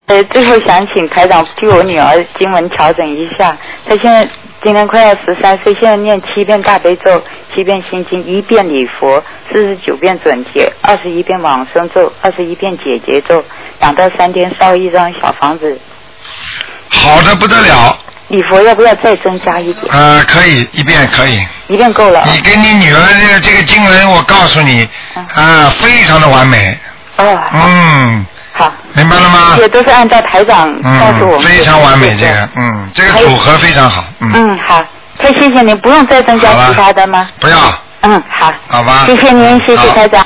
最后想请台长替我女儿经文调整一下，她现在今年快要13岁，现在念7遍大悲咒，7遍心经，1遍礼佛，49遍准提，21遍往生咒，21遍解结咒，2到3天烧1张小房子。 好的不得了。 礼佛要不要再增加一点？ 可以，1遍可以。 1遍够了。 你给你女儿这个经文，我告诉你，非常的完美。 好， 明白了吗？ 也都是按照台长告诉我们。 非常完美，这个组合非常好。 好，太谢谢您，不用再增加其他的吗？ 不要。 好。 好吧。 谢谢您，谢谢台长。